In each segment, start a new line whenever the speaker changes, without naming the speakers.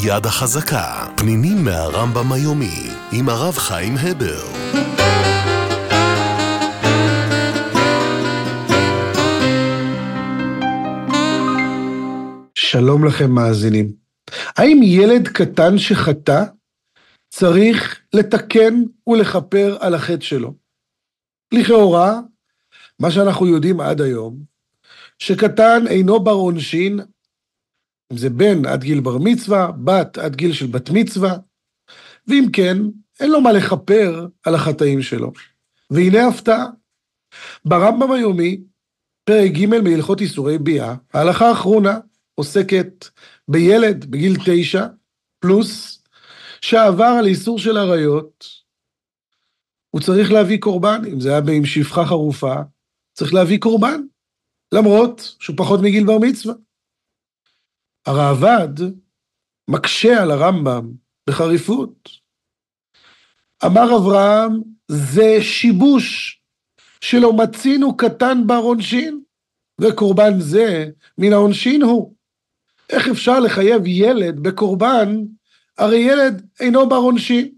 יד החזקה, פנינים מהרמב"ם היומי, עם הרב חיים הבר.
שלום לכם מאזינים. האם ילד קטן שחטא צריך לתקן ולכפר על החטא שלו? לכאורה, מה שאנחנו יודעים עד היום, שקטן אינו בר עונשין, אם זה בן עד גיל בר מצווה, בת עד גיל של בת מצווה, ואם כן, אין לו מה לכפר על החטאים שלו. והנה הפתעה, ברמב"ם היומי, פרק ג' מהלכות איסורי ביאה, ההלכה האחרונה עוסקת בילד בגיל 9, פלוס, שעבר על איסור של עריות, הוא צריך להביא קורבן, אם זה היה עם שפחה חרופה, צריך להביא קורבן, למרות שהוא פחות מגיל בר מצווה. הראב"ד מקשה על הרמב"ם בחריפות. אמר אברהם, זה שיבוש שלא מצינו קטן בר עונשין, וקורבן זה מן העונשין הוא. איך אפשר לחייב ילד בקורבן, הרי ילד אינו בר עונשין?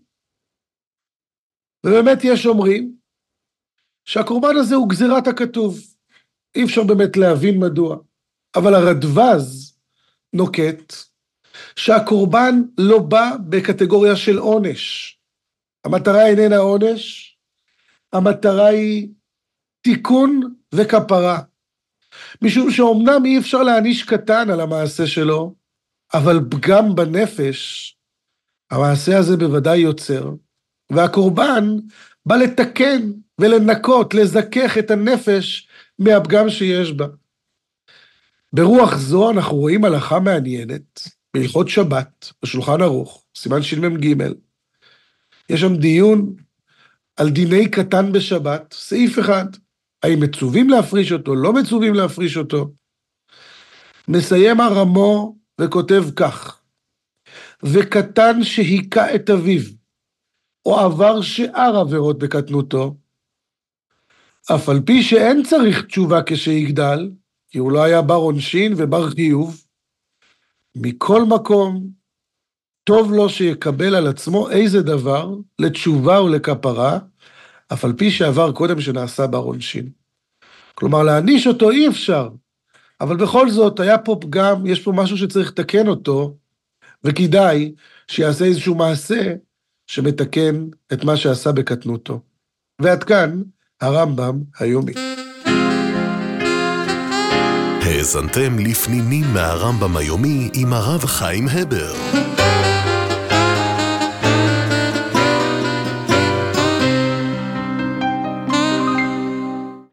ובאמת יש אומרים שהקורבן הזה הוא גזירת הכתוב. אי אפשר באמת להבין מדוע. אבל הרדב"ז נוקט שהקורבן לא בא בקטגוריה של עונש. המטרה איננה עונש, המטרה היא תיקון וכפרה. משום שאומנם אי אפשר להעניש קטן על המעשה שלו, אבל פגם בנפש, המעשה הזה בוודאי יוצר, והקורבן בא לתקן ולנקות, לזכך את הנפש מהפגם שיש בה. ברוח זו אנחנו רואים הלכה מעניינת, בהלכות שבת, בשולחן ערוך, סימן שמ"ג. יש שם דיון על דיני קטן בשבת, סעיף אחד, האם מצווים להפריש אותו, לא מצווים להפריש אותו. מסיים הרמו וכותב כך, וקטן שהיכה את אביו, או עבר שאר עבירות בקטנותו, אף על פי שאין צריך תשובה כשיגדל, כי הוא לא היה בר עונשין ובר חיוב, מכל מקום, טוב לו שיקבל על עצמו איזה דבר לתשובה ולכפרה, אף על פי שעבר קודם שנעשה בר עונשין. כלומר, להעניש אותו אי אפשר, אבל בכל זאת היה פה פגם, יש פה משהו שצריך לתקן אותו, וכדאי שיעשה איזשהו מעשה שמתקן את מה שעשה בקטנותו. ועד כאן הרמב"ם היומי.
האזנתם לפנינים מהרמב"ם היומי עם הרב חיים הבר.